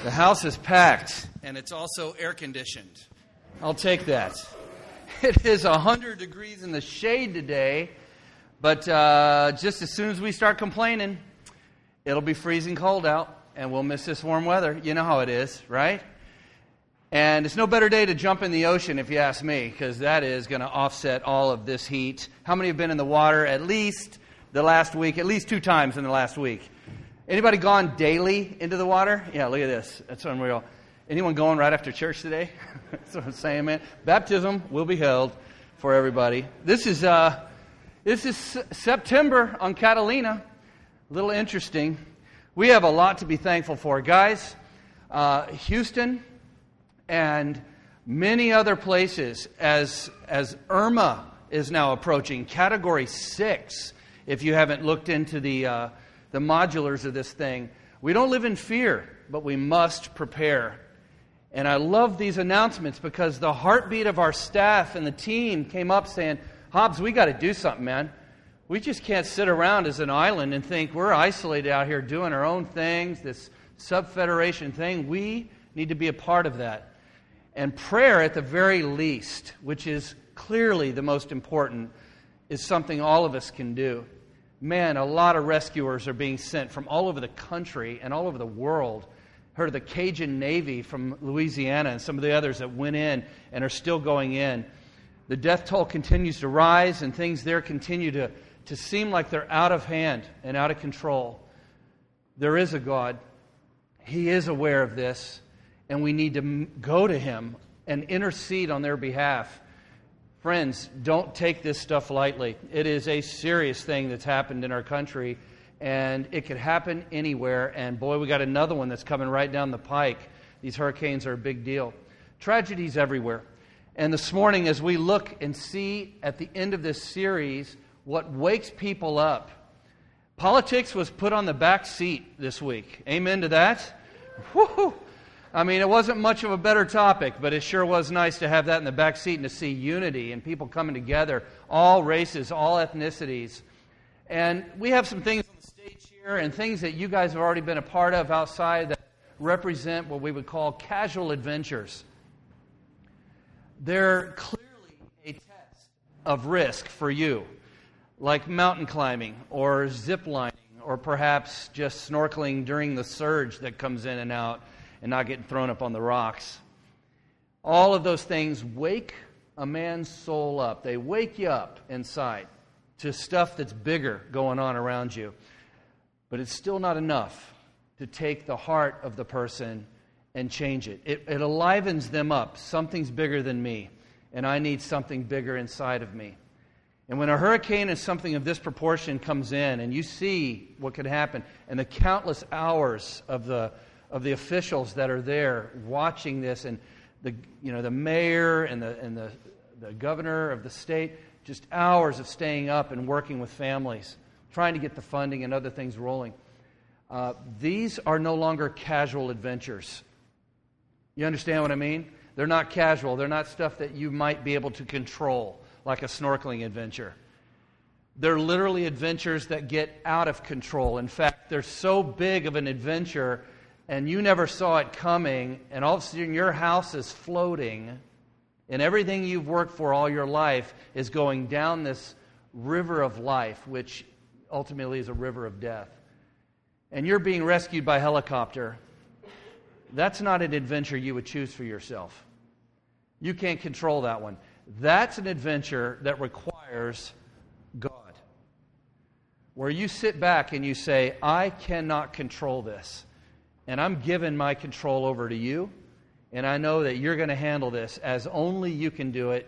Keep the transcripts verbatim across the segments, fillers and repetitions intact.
The house is packed, and it's also air-conditioned. I'll take that. It is one hundred degrees in the shade today, but uh, just as soon as we start complaining, it'll be freezing cold out, and we'll miss this warm weather. You know how it is, right? And it's no better day to jump in the ocean, if you ask me, because that is going to offset all of this heat. How many have been in the water at least the last week, at least two times in the last week? Anybody gone daily into the water? Yeah, look at this. That's unreal. Anyone going right after church today? That's what I'm saying, man. Baptism will be held for everybody. This is uh, this is September on Catalina. A little interesting. We have a lot to be thankful for, guys. Uh, Houston and many other places, as as Irma is now approaching Category Six. If you haven't looked into the uh, the modulars of this thing. We don't live in fear, but we must prepare. And I love these announcements because the heartbeat of our staff and the team came up saying, Hobbs, we got to do something, man. We just can't sit around as an island and think we're isolated out here doing our own things, this sub-federation thing. We need to be a part of that. And prayer at the very least, which is clearly the most important, is something all of us can do. Man, a lot of rescuers are being sent from all over the country and all over the world. Heard of the Cajun Navy from Louisiana and some of the others that went in and are still going in. The death toll continues to rise, and things there continue to, to seem like they're out of hand and out of control. There is a God. He is aware of this, and we need to go to Him and intercede on their behalf. Friends, don't take this stuff lightly. It is a serious thing that's happened in our country, and it could happen anywhere. And boy, we got another one that's coming right down the pike. These hurricanes are a big deal. Tragedies everywhere. And this morning, as we look and see at the end of this series what wakes people up, politics was put on the back seat this week. Amen to that? Woo-hoo. I mean, it wasn't much of a better topic, but it sure was nice to have that in the back seat and to see unity and people coming together, all races, all ethnicities. And we have some things on the stage here and things that you guys have already been a part of outside that represent what we would call casual adventures. They're clearly a test of risk for you, like mountain climbing or zip lining or perhaps just snorkeling during the surge that comes in and out, and not getting thrown up on the rocks. All of those things wake a man's soul up. They wake you up inside to stuff that's bigger going on around you. But it's still not enough to take the heart of the person and change it. It, it alivens them up. Something's bigger than me, and I need something bigger inside of me. And when a hurricane and something of this proportion comes in, and you see what could happen, and the countless hours of the of the officials that are there watching this, and the you know the mayor and the and the, the governor of the state, just hours of staying up and working with families, trying to get the funding and other things rolling. Uh, these are no longer casual adventures. You understand what I mean? They're not casual. They're not stuff that you might be able to control, like a snorkeling adventure. They're literally adventures that get out of control. In fact, they're so big of an adventure and you never saw it coming, and all of a sudden your house is floating, and everything you've worked for all your life is going down this river of life, which ultimately is a river of death. And you're being rescued by helicopter. That's not an adventure you would choose for yourself. You can't control that one. That's an adventure that requires God, where you sit back and you say, I cannot control this. And I'm giving my control over to you, and I know that you're going to handle this as only you can do it,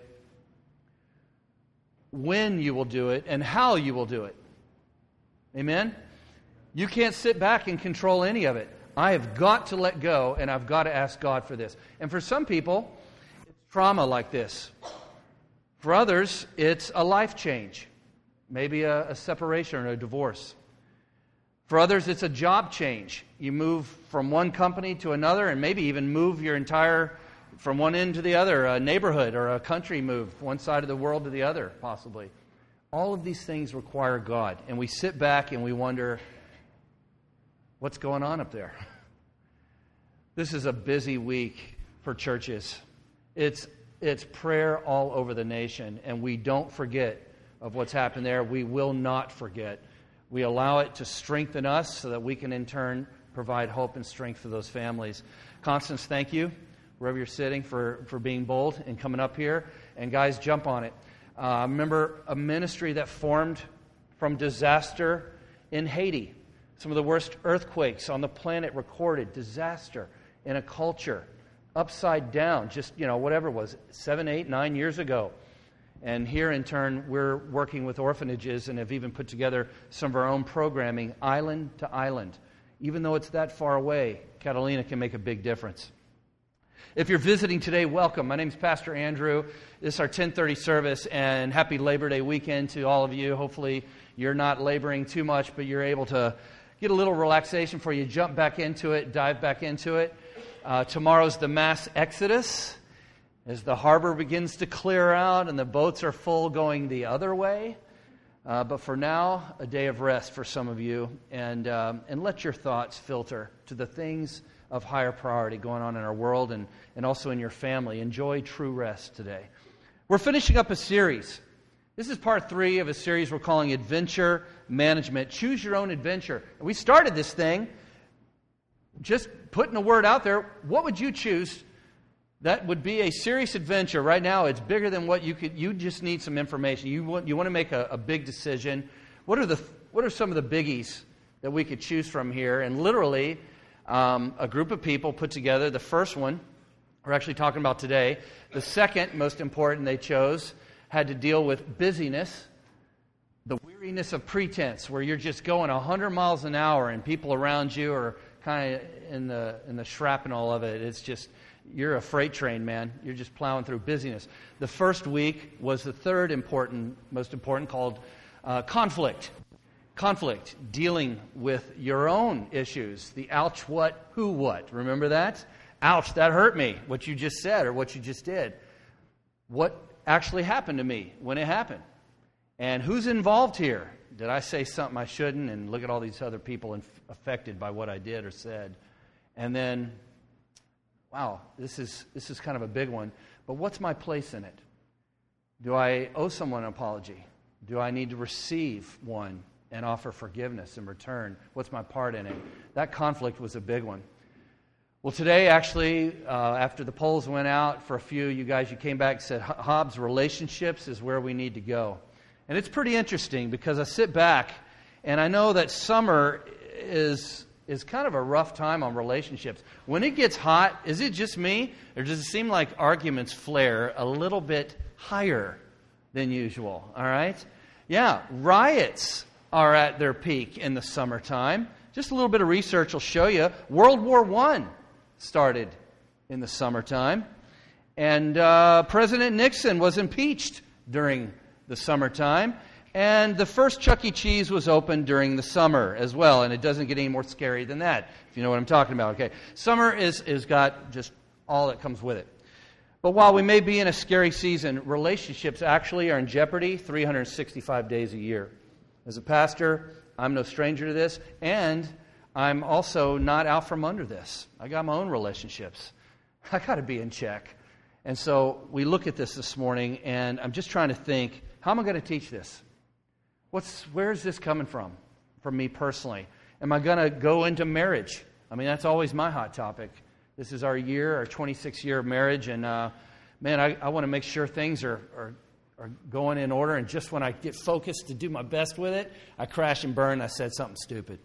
when you will do it, and how you will do it. Amen? You can't sit back and control any of it. I have got to let go, and I've got to ask God for this. And for some people, it's trauma like this. For others, it's a life change, maybe a, a separation or a divorce. For others, it's a job change. You move from one company to another and maybe even move your entire, from one end to the other, a neighborhood or a country move, one side of the world to the other, possibly. All of these things require God. And we sit back and we wonder, what's going on up there? This is a busy week for churches. It's it's prayer all over the nation, and we don't forget of what's happened there. We will not forget. We allow it to strengthen us so that we can in turn provide hope and strength for those families. Constance, thank you, wherever you're sitting, for, for being bold and coming up here. And guys, jump on it. Uh, remember a ministry that formed from disaster in Haiti. Some of the worst earthquakes on the planet recorded. Disaster in a culture. Upside down, just, you know, whatever it was, seven, eight, nine years ago. And here, in turn, we're working with orphanages and have even put together some of our own programming, island to island. Even though it's that far away, Catalina can make a big difference. If you're visiting today, welcome. My name's Pastor Andrew. This is our ten thirty service, and happy Labor Day weekend to all of you. Hopefully, you're not laboring too much, but you're able to get a little relaxation before you jump back into it, dive back into it. Uh, tomorrow's the mass exodus as the harbor begins to clear out and the boats are full going the other way. Uh, but for now, a day of rest for some of you, and um, and let your thoughts filter to the things of higher priority going on in our world and, and also in your family. Enjoy true rest today. We're finishing up a series. This is part three of a series we're calling Adventure Management. Choose your own adventure. And we started this thing just putting a word out there. What would you choose that would be a serious adventure? Right now, it's bigger than what you could. You just need some information. You want you want to make a, a big decision. What are the what are some of the biggies that we could choose from here? And literally, um, a group of people put together the first one we're actually talking about today. The second most important they chose had to deal with busyness, the weariness of pretense, where you're just going one hundred miles an hour and people around you are kind of in the in the shrapnel of it. It's just, you're a freight train, man. You're just plowing through busyness. The first week was the third important, most important, called uh, conflict. Conflict, dealing with your own issues. The ouch, what, who, what. Remember that? Ouch, that hurt me, what you just said or what you just did. What actually happened to me when it happened? And who's involved here? Did I say something I shouldn't? And look at all these other people inf- affected by what I did or said. And then, wow, this is this is kind of a big one. But what's my place in it? Do I owe someone an apology? Do I need to receive one and offer forgiveness in return? What's my part in it? That conflict was a big one. Well, today, actually, uh, after the polls went out, for a few you guys, you came back and said, Hobbs, relationships is where we need to go. And it's pretty interesting because I sit back and I know that summer is is kind of a rough time on relationships. When it gets hot, is it just me? Or does it seem like arguments flare a little bit higher than usual? All right? Yeah, riots are at their peak in the summertime. Just a little bit of research will show you. World War One started in the summertime. And uh, President Nixon was impeached during the summertime. And the first Chuck E. Cheese was opened during the summer as well. And it doesn't get any more scary than that, if you know what I'm talking about. Okay, summer is is got just all that comes with it. But while we may be in a scary season, relationships actually are in jeopardy three hundred sixty-five days a year. As a pastor, I'm no stranger to this, and I'm also not out from under this. I got my own relationships. I got to be in check. And so we look at this this morning, and I'm just trying to think, how am I going to teach this? What's where is this coming from, from me personally? Am I going to go into marriage? I mean, that's always my hot topic. This is our year, our twenty-sixth year of marriage, and uh, man, I, I want to make sure things are, are are going in order, and just when I get focused to do my best with it, I crash and burn, I said something stupid.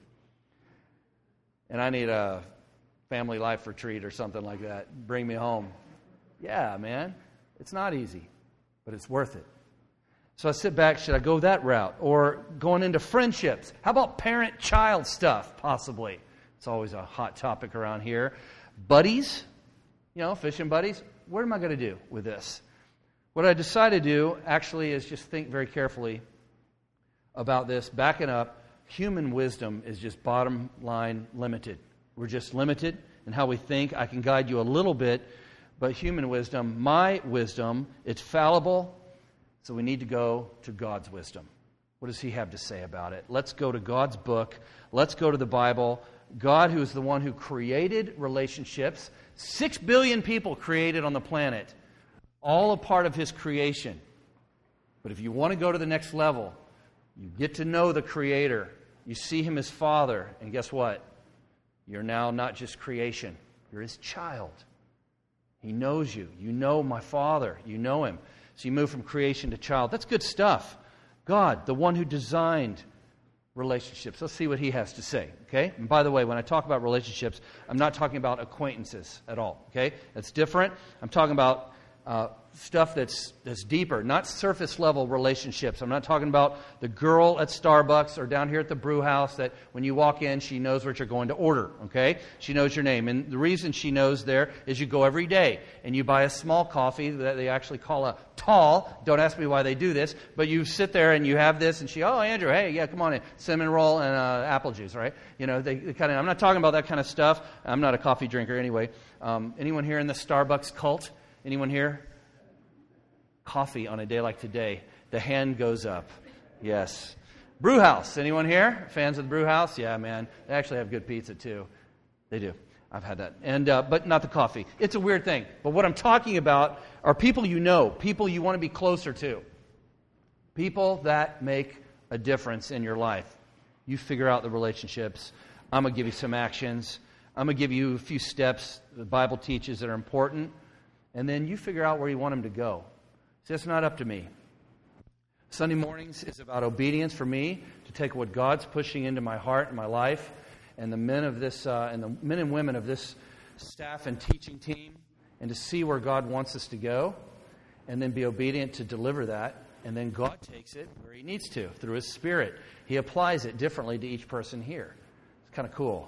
And I need a family life retreat or something like that. Bring me home. Yeah, man, it's not easy, but it's worth it. So I sit back, should I go that route? Or going into friendships? How about parent-child stuff, possibly? It's always a hot topic around here. Buddies, you know, fishing buddies. What am I going to do with this? What I decided to do, actually, is just think very carefully about this. Backing up, human wisdom is just bottom line limited. We're just limited in how we think. I can guide you a little bit, but human wisdom, my wisdom, it's fallible. So we need to go to God's wisdom. What does He have to say about it? Let's go to God's book. Let's go to the Bible. God, who is the one who created relationships, six billion people created on the planet, all a part of His creation. But if you want to go to the next level, you get to know the Creator. You see Him as Father. And guess what? You're now not just creation. You're His child. He knows you. You know my Father. You know Him. So you move from creation to child. That's good stuff. God, the one who designed relationships. Let's see what He has to say, okay? And by the way, when I talk about relationships, I'm not talking about acquaintances at all, okay? That's different. I'm talking about uh, stuff that's that's deeper, not surface-level relationships. I'm not talking about the girl at Starbucks or down here at the brew house that when you walk in, she knows what you're going to order, okay? She knows your name. And the reason she knows there is you go every day and you buy a small coffee that they actually call a tall. Don't ask me why they do this, but you sit there and you have this and she, oh, Andrew, hey, yeah, come on in. Cinnamon roll and uh, apple juice, right? You know, they, they kind of, I'm not talking about that kind of stuff. I'm not a coffee drinker anyway. Um, anyone here in the Starbucks cult? Anyone here? Coffee on a day like today. The hand goes up. Yes. Brew house. Anyone here? Fans of the brew house? Yeah, man. They actually have good pizza too. They do. I've had that. And uh, but not the coffee. It's a weird thing. But what I'm talking about are people you know, people you want to be closer to. People that make a difference in your life. You figure out the relationships. I'm going to give you some actions. I'm going to give you a few steps the Bible teaches that are important. And then you figure out where you want them to go. See, it's not up to me. Sunday mornings is about obedience for me to take what God's pushing into my heart and my life, and the men of this, uh, and the men and women of this staff and teaching team, and to see where God wants us to go, and then be obedient to deliver that. And then God takes it where He needs to through His Spirit. He applies it differently to each person here. It's kind of cool.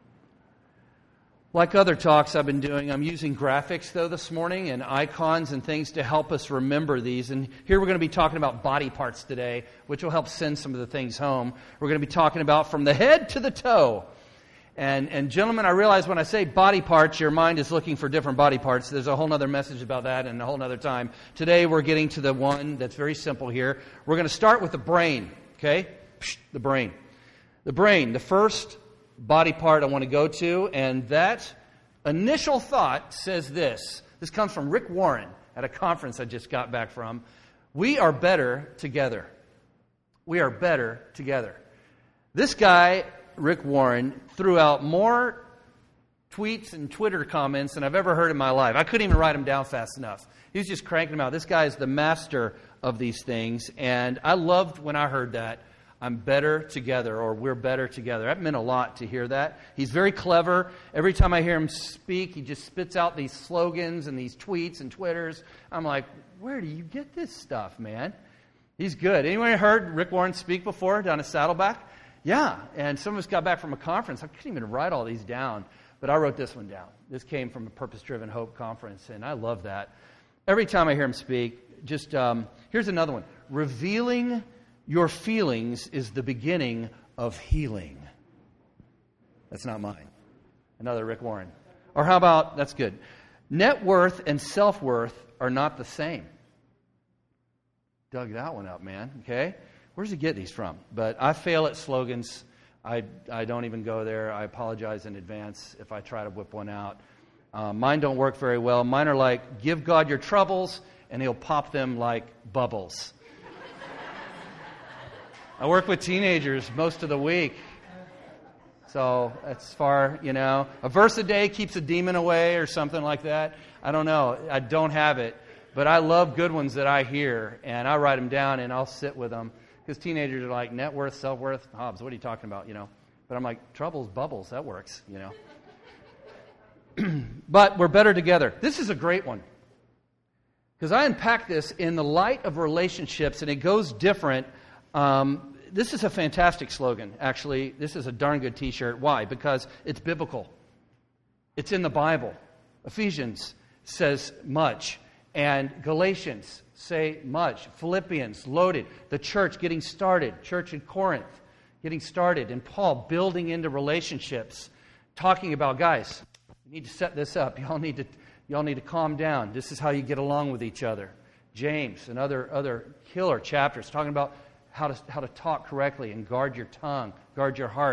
Like other talks I've been doing, I'm using graphics, though, this morning, and icons and things to help us remember these. And here we're going to be talking about body parts today, which will help send some of the things home. We're going to be talking about from the head to the toe. And, and gentlemen, I realize when I say body parts, your mind is looking for different body parts. There's a whole other message about that and a whole other time. Today we're getting to the one that's very simple here. We're going to start with the brain, okay? Psh, the brain. The brain, the first body part I want to go to, and that initial thought says this. This comes from Rick Warren at a conference I just got back from. We are better together. We are better together. This guy, Rick Warren, threw out more tweets and Twitter comments than I've ever heard in my life. I couldn't even write them down fast enough. He was just cranking them out. This guy is the master of these things, and I loved when I heard that. I'm better together, or we're better together. That meant a lot to hear that. He's very clever. Every time I hear him speak, he just spits out these slogans and these tweets and Twitters. I'm like, where do you get this stuff, man? He's good. Anyone heard Rick Warren speak before down at Saddleback? Yeah, and some of us got back from a conference. I couldn't even write all these down, but I wrote this one down. This came from a Purpose-Driven Hope conference, and I love that. Every time I hear him speak, just, um, here's another one. Revealing your feelings is the beginning of healing. That's not mine. Another Rick Warren. Or how about, that's good. Net worth and self-worth are not the same. Dug that one up, man. Okay? Where does he get these from? But I fail at slogans. I, I don't even go there. I apologize in advance if I try to whip one out. Uh, mine don't work very well. Mine are like, give God your troubles, and He'll pop them like bubbles. I work with teenagers most of the week. So as far, you know, a verse a day keeps a demon away or something like that. I don't know. I don't have it. But I love good ones that I hear, and I write them down, and I'll sit with them. Because teenagers are like, net worth, self-worth, Hobbs, what are you talking about, you know? But I'm like, troubles, bubbles, that works, you know? But we're better together. This is a great one. Because I unpack this in the light of relationships, and it goes different. Um, this is a fantastic slogan, actually. This is a darn good t-shirt. Why? Because it's biblical. It's in the Bible. Ephesians says much. And Galatians say much. Philippians, loaded. The church getting started. Church in Corinth getting started. And Paul building into relationships. Talking about, guys, you need to set this up. Y'all need to, y'all need to calm down. This is how you get along with each other. James and other, other killer chapters talking about how to how to talk correctly and guard your tongue, guard your heart.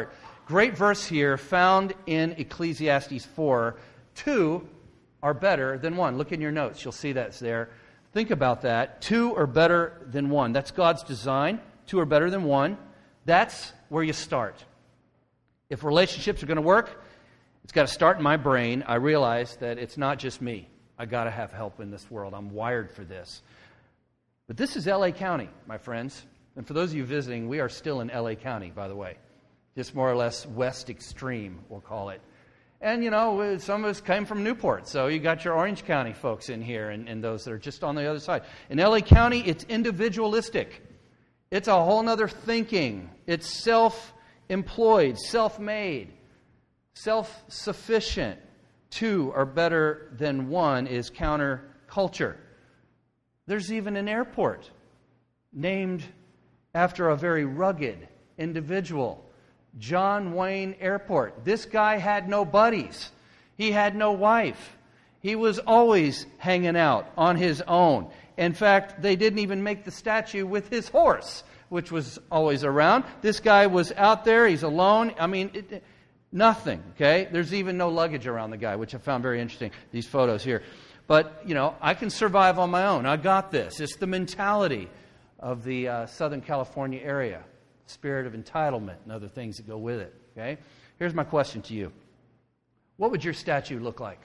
Great verse here found in Ecclesiastes four. Two are better than one. Look in your notes. You'll see that's there. Think about that. Two are better than one. That's God's design. Two are better than one. That's where you start. If relationships are going to work, it's got to start in my brain. I realize that it's not just me. I got to have help in this world. I'm wired for this. But this is L A County, my friends. And for those of you visiting, we are still in L A County, by the way. Just more or less west extreme, we'll call it. And, you know, some of us came from Newport, so you got your Orange County folks in here and, and those that are just on the other side. In L A County, it's individualistic. It's a whole other thinking. It's self-employed, self-made, self-sufficient. Two are better than one is counterculture. There's even an airport named after a very rugged individual, John Wayne Airport. This guy had no buddies. He had no wife. He was always hanging out on his own. In fact, they didn't even make the statue with his horse, which was always around. This guy was out there. He's alone. I mean, it, nothing, okay? There's even no luggage around the guy, which I found very interesting, these photos here. But, you know, I can survive on my own. I got this. It's the mentality of the uh, Southern California area. Spirit of entitlement and other things that go with it, okay? Here's my question to you. What would your statue look like?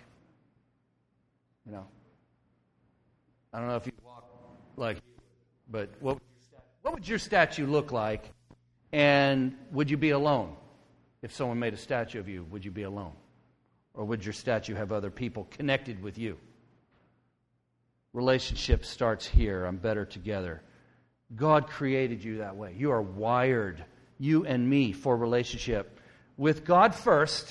You know, I don't know if you walk like, but what would, your, what would your statue look like? And would you be alone? If someone made a statue of you, would you be alone? Or would your statue have other people connected with you? Relationship starts here. I'm better together. God created you that way. You are wired, you and me, for relationship with God first,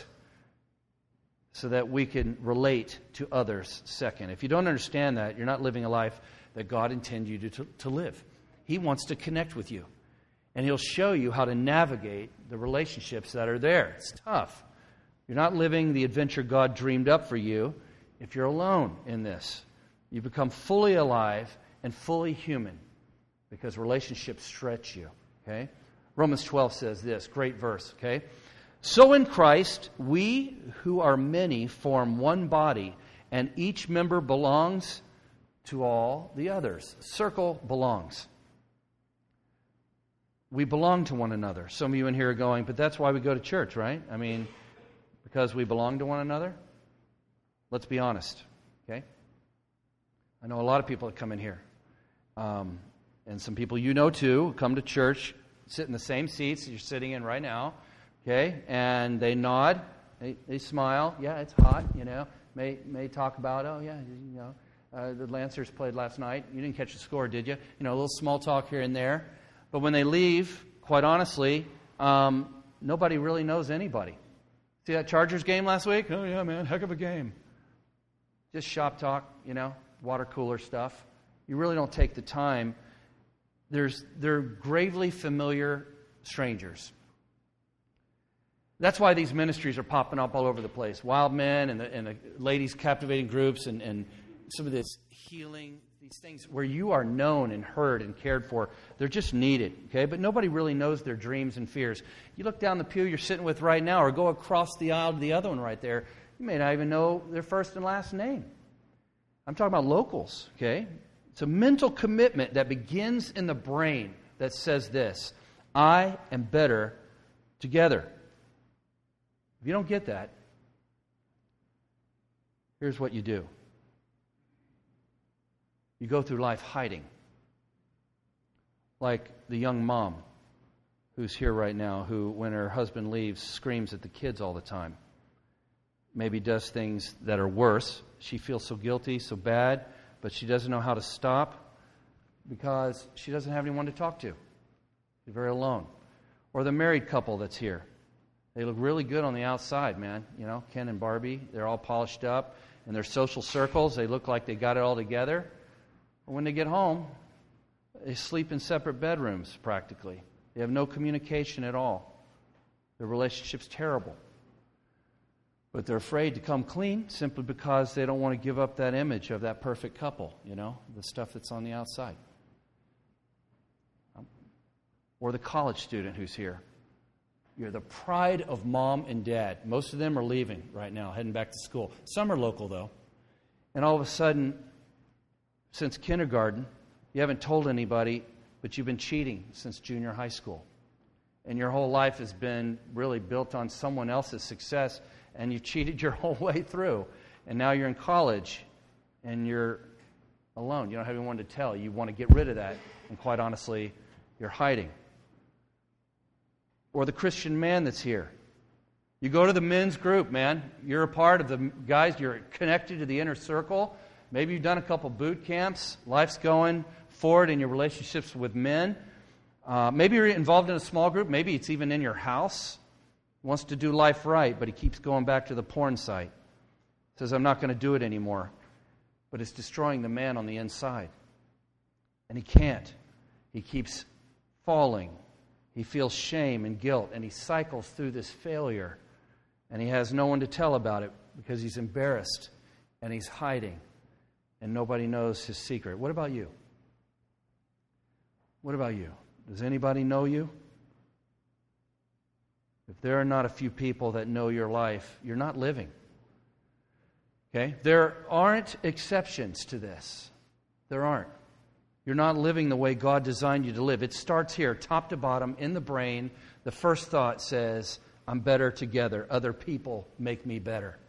so that we can relate to others second. If you don't understand that, you're not living a life that God intended you to, to live. He wants to connect with you, and He'll show you how to navigate the relationships that are there. It's tough. You're not living the adventure God dreamed up for you if you're alone in this. You become fully alive and fully human because relationships stretch you. Okay? Romans twelve says this, great verse, okay? So in Christ, we who are many form one body, and each member belongs to all the others. Circle belongs. We belong to one another. Some of you in here are going, but that's why we go to church, right? I mean, because we belong to one another? Let's be honest, okay? I know a lot of people that come in here. Um, and some people you know too come to church, sit in the same seats that you're sitting in right now, okay? And they nod, they, they smile. Yeah, it's hot, you know. May may talk about, oh yeah, you know, uh, the Lancers played last night. You didn't catch the score, did you? You know, a little small talk here and there. But when they leave, quite honestly, um, nobody really knows anybody. See that Chargers game last week? Oh yeah, man, heck of a game. Just shop talk, you know, water cooler stuff. You really don't take the time. There's they're gravely familiar strangers. That's why these ministries are popping up all over the place. Wild Men and the, and the ladies captivating groups and, and some of this healing, these things where you are known and heard and cared for. They're just needed, okay? But nobody really knows their dreams and fears. You look down the pew you're sitting with right now or go across the aisle to the other one right there, you may not even know their first and last name. I'm talking about locals, okay? It's a mental commitment that begins in the brain that says this, I am better together. If you don't get that, here's what you do. You go through life hiding. Like the young mom who's here right now who, when her husband leaves, screams at the kids all the time. Maybe does things that are worse. She feels so guilty, so bad, but she doesn't know how to stop because she doesn't have anyone to talk to. She's very alone. Or the married couple that's here. They look really good on the outside, man. You know, Ken and Barbie, they're all polished up. In their social circles, they look like they got it all together. But when they get home, they sleep in separate bedrooms, practically. They have no communication at all. Their relationship's terrible. But they're afraid to come clean simply because they don't want to give up that image of that perfect couple, you know, the stuff that's on the outside. Or the college student who's here. You're the pride of mom and dad. Most of them are leaving right now, heading back to school. Some are local, though. And all of a sudden, since kindergarten, you haven't told anybody, but you've been cheating since junior high school. And your whole life has been really built on someone else's success, and you've cheated your whole way through. And now you're in college, and you're alone. You don't have anyone to tell. You want to get rid of that, and quite honestly, you're hiding. Or the Christian man that's here. You go to the men's group, man. You're a part of the guys. You're connected to the inner circle. Maybe you've done a couple boot camps. Life's going forward in your relationships with men. Uh, maybe you're involved in a small group. Maybe it's even in your house. He wants to do life right, but he keeps going back to the porn site. Says, I'm not going to do it anymore. But it's destroying the man on the inside. And he can't. He keeps falling. He feels shame and guilt, and he cycles through this failure. And he has no one to tell about it because he's embarrassed, and he's hiding, and nobody knows his secret. What about you? What about you? Does anybody know you? If there are not a few people that know your life, you're not living. Okay? There aren't exceptions to this. There aren't. You're not living the way God designed you to live. It starts here, top to bottom, in the brain. The first thought says, I'm better together. Other people make me better.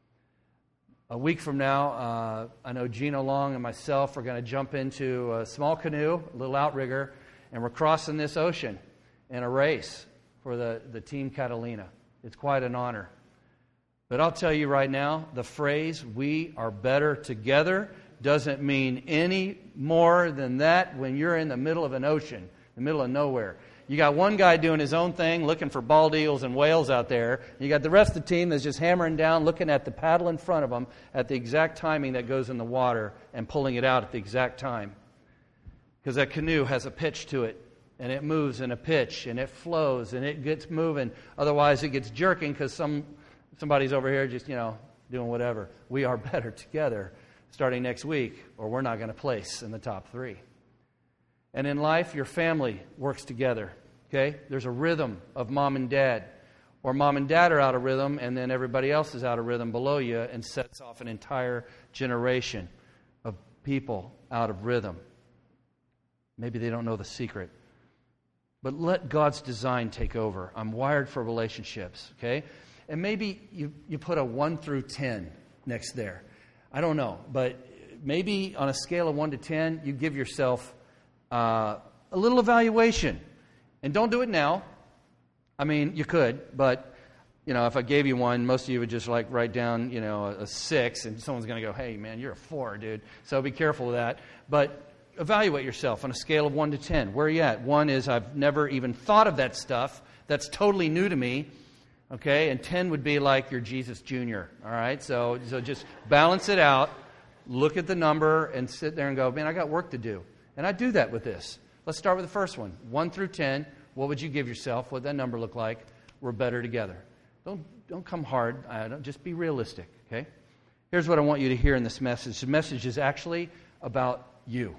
A week from now, uh, I know Gina Long and myself are going to jump into a small canoe, a little outrigger, and we're crossing this ocean in a race for the, the Team Catalina. It's quite an honor. But I'll tell you right now, the phrase, we are better together, doesn't mean any more than that when you're in the middle of an ocean, the middle of nowhere. You got one guy doing his own thing, looking for bald eagles and whales out there. You got the rest of the team that's just hammering down, looking at the paddle in front of them at the exact timing that goes in the water and pulling it out at the exact time. Because that canoe has a pitch to it, and it moves in a pitch, and it flows, and it gets moving. Otherwise, it gets jerking because some somebody's over here just, you know, doing whatever. We are better together starting next week, or we're not going to place in the top three. And in life, your family works together, okay? There's a rhythm of mom and dad. Or mom and dad are out of rhythm, and then everybody else is out of rhythm below you and sets off an entire generation of people out of rhythm. Maybe they don't know the secret. But let God's design take over. I'm wired for relationships, okay? And maybe you, you put a one through ten next there. I don't know, but maybe on a scale of one to ten, you give yourself uh, a little evaluation. And don't do it now. I mean, you could, but, you know, if I gave you one, most of you would just, like, write down, you know, a, a six, and someone's going to go, hey, man, you're a four, dude. So be careful with that. But evaluate yourself on a scale of one to ten. Where are you at? One is I've never even thought of that stuff. That's totally new to me. Okay? And ten would be like your Jesus Junior. All right? So, so just balance it out. Look at the number and sit there and go, man, I got work to do. And I do that with this. Let's start with the first one. one through ten. What would you give yourself? What would that number look like? We're better together. Don't, don't come hard. Uh, don't, just be realistic. Okay? Here's what I want you to hear in this message. The message is actually about you.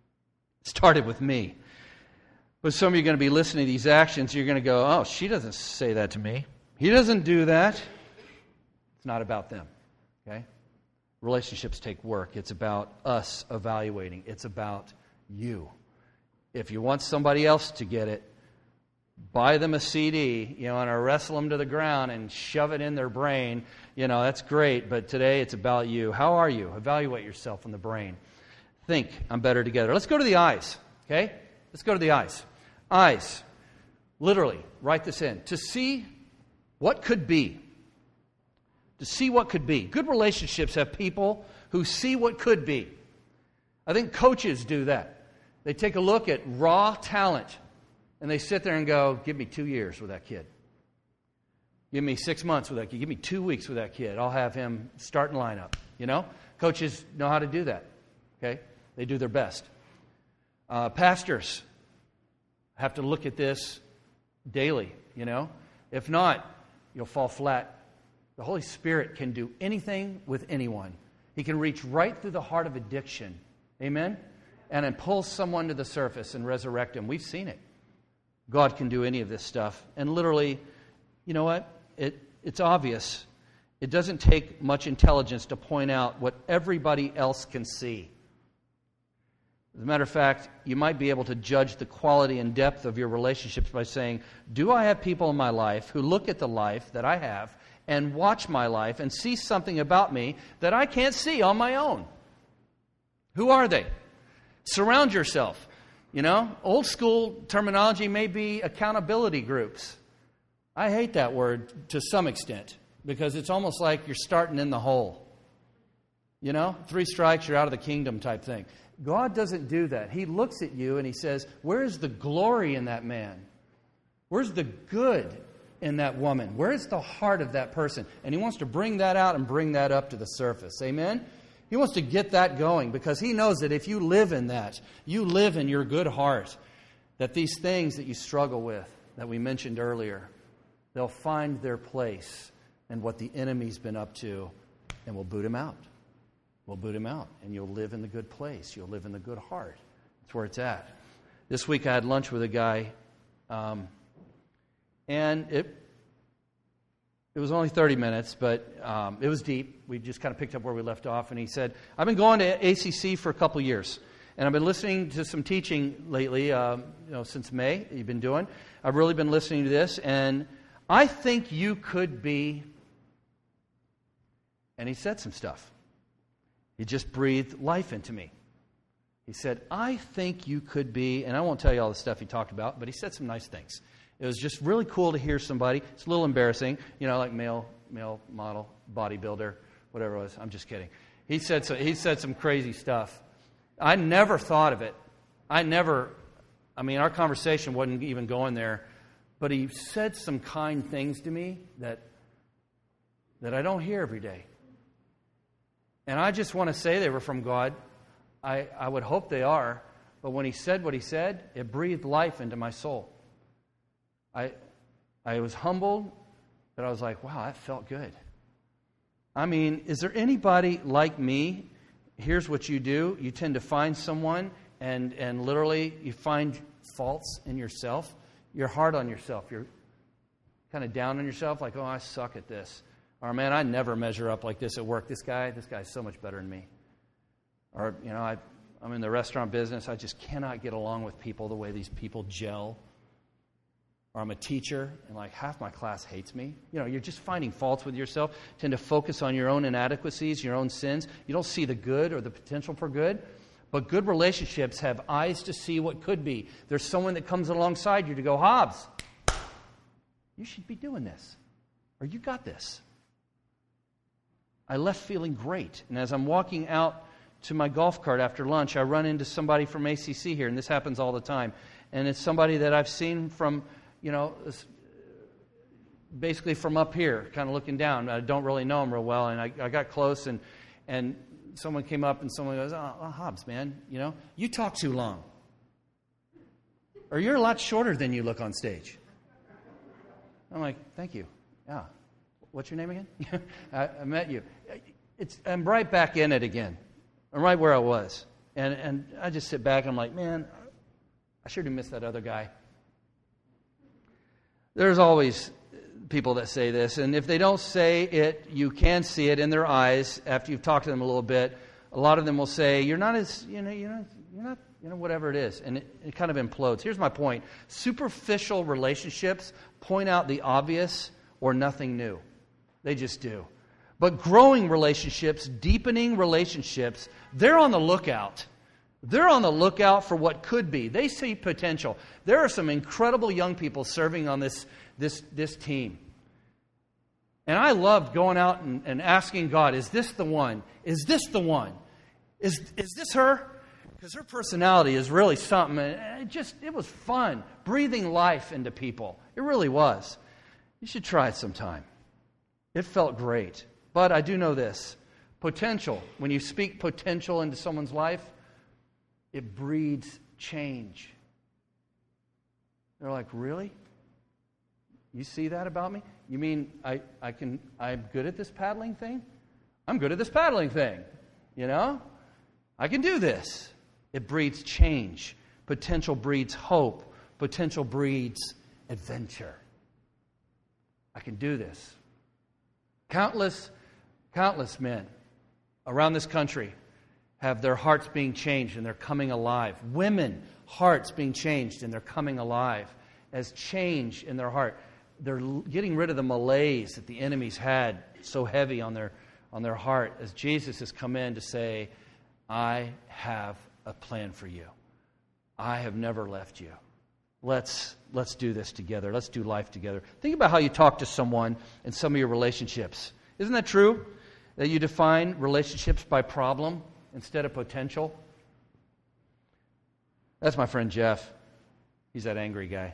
It started with me. But some of you are going to be listening to these actions. You're going to go, oh, she doesn't say that to me. He doesn't do that. It's not about them. Okay? Relationships take work. It's about us evaluating. It's about you. If you want somebody else to get it, buy them a C D, you know, and wrestle them to the ground and shove it in their brain. You know, that's great, but today it's about you. How are you? Evaluate yourself in the brain. Think, I'm better together. Let's go to the eyes, okay? Let's go to the eyes. Eyes. Literally, write this in. To see what could be. To see what could be. Good relationships have people who see what could be. I think coaches do that. They take a look at raw talent and they sit there and go, give me two years with that kid. Give me six months with that kid. Give me two weeks with that kid. I'll have him start and line up. You know? Coaches know how to do that. Okay? They do their best. Uh, pastors have to look at this daily, you know? If not, you'll fall flat. The Holy Spirit can do anything with anyone. He can reach right through the heart of addiction. Amen? And then pull someone to the surface and resurrect him. We've seen it. God can do any of this stuff. And literally, you know what? It it's obvious. It doesn't take much intelligence to point out what everybody else can see. As a matter of fact, you might be able to judge the quality and depth of your relationships by saying, do I have people in my life who look at the life that I have and watch my life and see something about me that I can't see on my own? Who are they? Surround yourself. You know, old school terminology may be accountability groups. I hate that word to some extent because it's almost like you're starting in the hole. You know, three strikes, you're out of the kingdom type thing. God doesn't do that. He looks at you and He says, where's the glory in that man? Where's the good in that woman? Where's the heart of that person? And He wants to bring that out and bring that up to the surface. Amen? He wants to get that going because He knows that if you live in that, you live in your good heart, that these things that you struggle with, that we mentioned earlier, they'll find their place in what the enemy's been up to, and we'll boot him out. We'll boot him out, and you'll live in the good place. You'll live in the good heart. That's where it's at. This week I had lunch with a guy, um, and it it was only thirty minutes, but um, it was deep. We just kind of picked up where we left off, and he said, I've been going to A C C for a couple years, and I've been listening to some teaching lately, um, you know, since May, you've been doing. I've really been listening to this, and I think you could be, and he said some stuff. He just breathed life into me. He said, I think you could be, and I won't tell you all the stuff he talked about, but he said some nice things. It was just really cool to hear somebody. It's a little embarrassing, you know, like male male model, bodybuilder, whatever it was. I'm just kidding. He said so, he said some crazy stuff. I never thought of it. I never, I mean, our conversation wasn't even going there, but he said some kind things to me that that I don't hear every day. And I just want to say they were from God. I, I would hope they are. But when he said what he said, it breathed life into my soul. I I was humbled, but I was like, wow, that felt good. I mean, is there anybody like me? Here's what you do. You tend to find someone and, and literally you find faults in yourself. You're hard on yourself. You're kind of down on yourself, like, oh, I suck at this. Or, man, I never measure up like this at work. This guy, this guy's so much better than me. Or, you know, I, I'm in the restaurant business. I just cannot get along with people the way these people gel. Or I'm a teacher, and like half my class hates me. You know, you're just finding faults with yourself. Tend to focus on your own inadequacies, your own sins. You don't see the good or the potential for good. But good relationships have eyes to see what could be. There's someone that comes alongside you to go, Hobbs, you should be doing this. Or you got this. I left feeling great. And as I'm walking out to my golf cart after lunch, I run into somebody from A C C here, and this happens all the time. And it's somebody that I've seen from, you know, basically from up here, kind of looking down. I don't really know him real well, and I, I got close, and and someone came up, and someone goes, oh, oh, Hobbs, man, you know, you talk too long. Or you're a lot shorter than you look on stage. I'm like, thank you. Yeah. What's your name again? I, I met you. It's, I'm right back in it again. I'm right where I was. And and I just sit back and I'm like, man, I sure do miss that other guy. There's always people that say this. And if they don't say it, you can see it in their eyes after you've talked to them a little bit. A lot of them will say, you're not as, you know, you're not, you're not you know, whatever it is. And it, it kind of implodes. Here's my point. Superficial relationships point out the obvious or nothing new. They just do. But growing relationships, deepening relationships, they're on the lookout. They're on the lookout for what could be. They see potential. There are some incredible young people serving on this, this, this team. And I loved going out and, and asking God, is this the one? Is this the one? Is, is this her? Because her personality is really something. And it just, it was fun. Breathing life into people. It really was. You should try it sometime. It felt great. But I do know this. Potential. When you speak potential into someone's life, it breeds change. They're like, really? You see that about me? You mean I, I can, I'm good at this paddling thing? I'm good at this paddling thing. You know? I can do this. It breeds change. Potential breeds hope. Potential breeds adventure. I can do this. Countless, countless men around this country have their hearts being changed and they're coming alive. Women, hearts being changed and they're coming alive. As change in their heart, they're getting rid of the malaise that the enemies had so heavy on their on their heart, as Jesus has come in to say, I have a plan for you. I have never left you. Let's let's do this together. Let's do life together. Think about how you talk to someone in some of your relationships. Isn't that true? That you define relationships by problem instead of potential? That's my friend Jeff. He's that angry guy.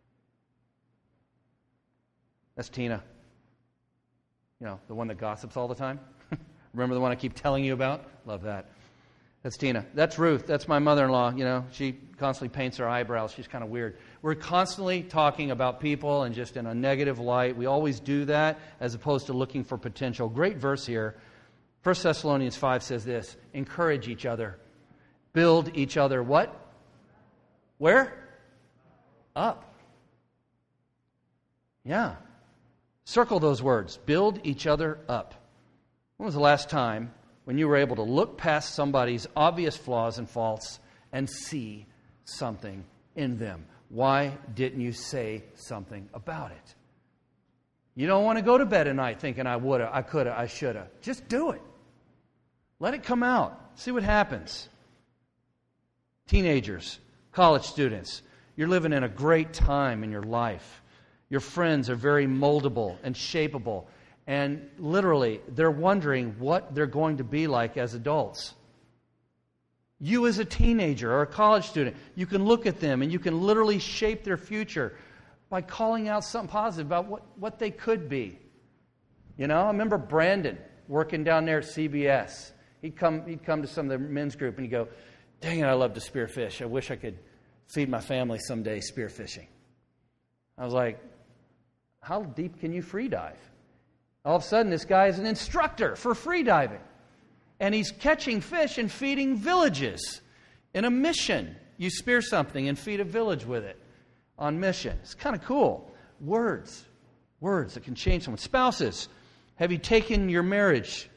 That's Tina. You know, the one that gossips all the time. Remember the one I keep telling you about? Love that. That's Tina. That's Ruth. That's my mother-in-law. You know, she constantly paints her eyebrows. She's kind of weird. We're constantly talking about people and just in a negative light. We always do that as opposed to looking for potential. Great verse here. First Thessalonians five says this, encourage each other. Build each other what? Where? Up. Yeah. Circle those words. Build each other up. When was the last time when you were able to look past somebody's obvious flaws and faults and see something in them? Why didn't you say something about it? You don't want to go to bed at night thinking I woulda, I coulda, I shoulda. Just do it. Let it come out. See what happens. Teenagers, college students, you're living in a great time in your life. Your friends are very moldable and shapeable. And literally, they're wondering what they're going to be like as adults. You as a teenager or a college student, you can look at them and you can literally shape their future by calling out something positive about what, what they could be. You know, I remember Brandon working down there at C B S. He'd come, he'd come to some of the men's group and he'd go, dang it, I love to spearfish. I wish I could feed my family someday spearfishing. I was like, how deep can you free dive? All of a sudden, this guy is an instructor for free diving. And he's catching fish and feeding villages in a mission. You spear something and feed a village with it on mission. It's kind of cool. Words. Words that can change someone. Spouses, have you taken your marriage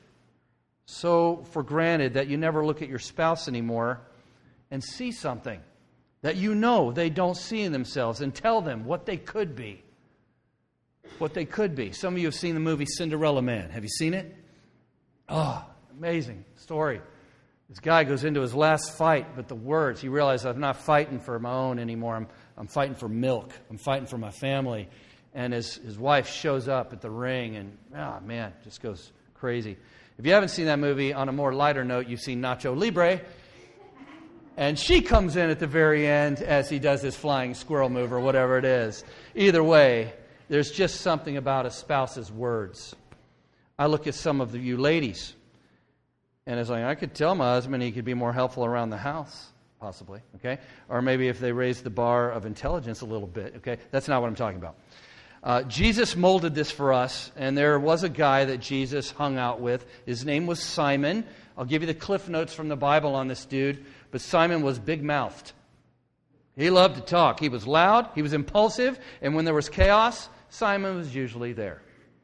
so for granted that you never look at your spouse anymore and see something that you know they don't see in themselves and tell them what they could be? What they could be. Some of you have seen the movie Cinderella Man. Have you seen it? Oh, amazing story. This guy goes into his last fight, but the words, he realizes I'm not fighting for my own anymore. I'm, I'm fighting for milk. I'm fighting for my family. And his, his wife shows up at the ring and, oh man, just goes crazy. If you haven't seen that movie, on a more lighter note, you've seen Nacho Libre. And she comes in at the very end as he does his flying squirrel move or whatever it is. Either way, there's just something about a spouse's words. I look at some of you ladies, and it's like, I could tell my husband he could be more helpful around the house, possibly, okay? Or maybe if they raise the bar of intelligence a little bit, okay? That's not what I'm talking about. Uh, Jesus molded this for us, and there was a guy that Jesus hung out with. His name was Simon. I'll give you the cliff notes from the Bible on this dude, but Simon was big-mouthed. He loved to talk. He was loud, he was impulsive, and when there was chaos, Simon was usually there.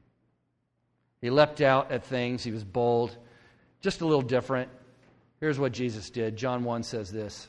He leapt out at things. He was bold, just a little different. Here's what Jesus did. John one says this.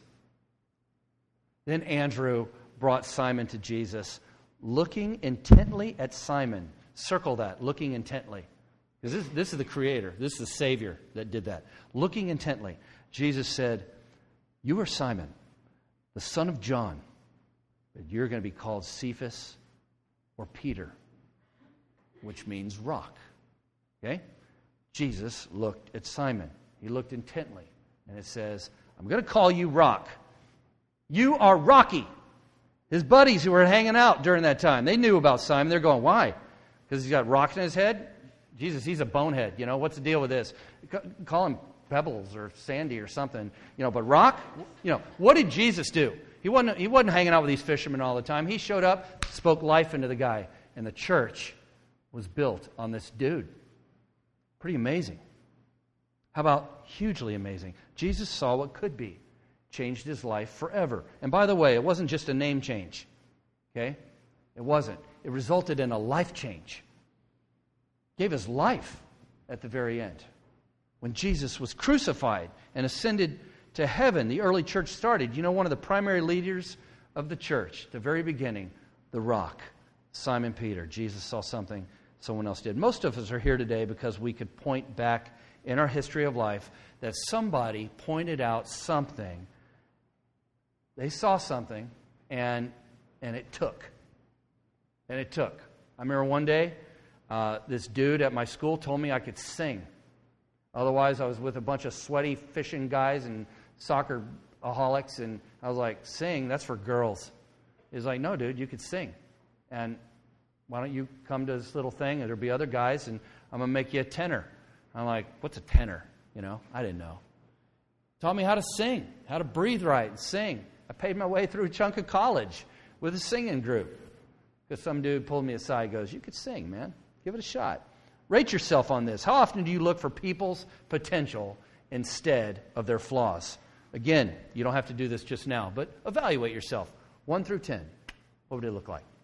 Then Andrew brought Simon to Jesus, looking intently at Simon. Circle that, looking intently. Because this, this is the Creator. This is the Savior that did that. Looking intently. Jesus said, you are Simon, the son of John, but you're going to be called Cephas, or Peter, which means rock. Okay? Jesus looked at Simon. He looked intently. And it says, I'm going to call you Rock. You are Rocky. His buddies who were hanging out during that time, they knew about Simon. They're going, why? Because he's got rocks in his head? Jesus, he's a bonehead. You know, what's the deal with this? Call him Pebbles or Sandy or something. You know, but Rock? You know, what did Jesus do? He wasn't, he wasn't hanging out with these fishermen all the time. He showed up, spoke life into the guy, and the church was built on this dude. Pretty amazing. How about hugely amazing? Jesus saw what could be, changed his life forever. And by the way, it wasn't just a name change. Okay? It wasn't. it resulted in a life change. Gave us life at the very end. When Jesus was crucified and ascended to heaven, the early church started. You know, one of the primary leaders of the church, the very beginning, the rock, Simon Peter. Jesus saw something someone else did. Most of us are here today because we could point back in our history of life that somebody pointed out something. They saw something, and and it took. And it took. I remember one day, uh, this dude at my school told me I could sing. Otherwise, I was with a bunch of sweaty fishing guys and soccer-aholics, and I was like, sing? That's for girls. He's like, no, dude, you could sing. And why don't you come to this little thing, and there'll be other guys, and I'm going to make you a tenor. I'm like, what's a tenor? You know, I didn't know. Taught me how to sing, how to breathe right and sing. I paid my way through a chunk of college with a singing group. Because some dude pulled me aside and goes, you could sing, man. Give it a shot. Rate yourself on this. How often do you look for people's potential instead of their flaws? Again, you don't have to do this just now, but evaluate yourself. One through ten. What would it look like?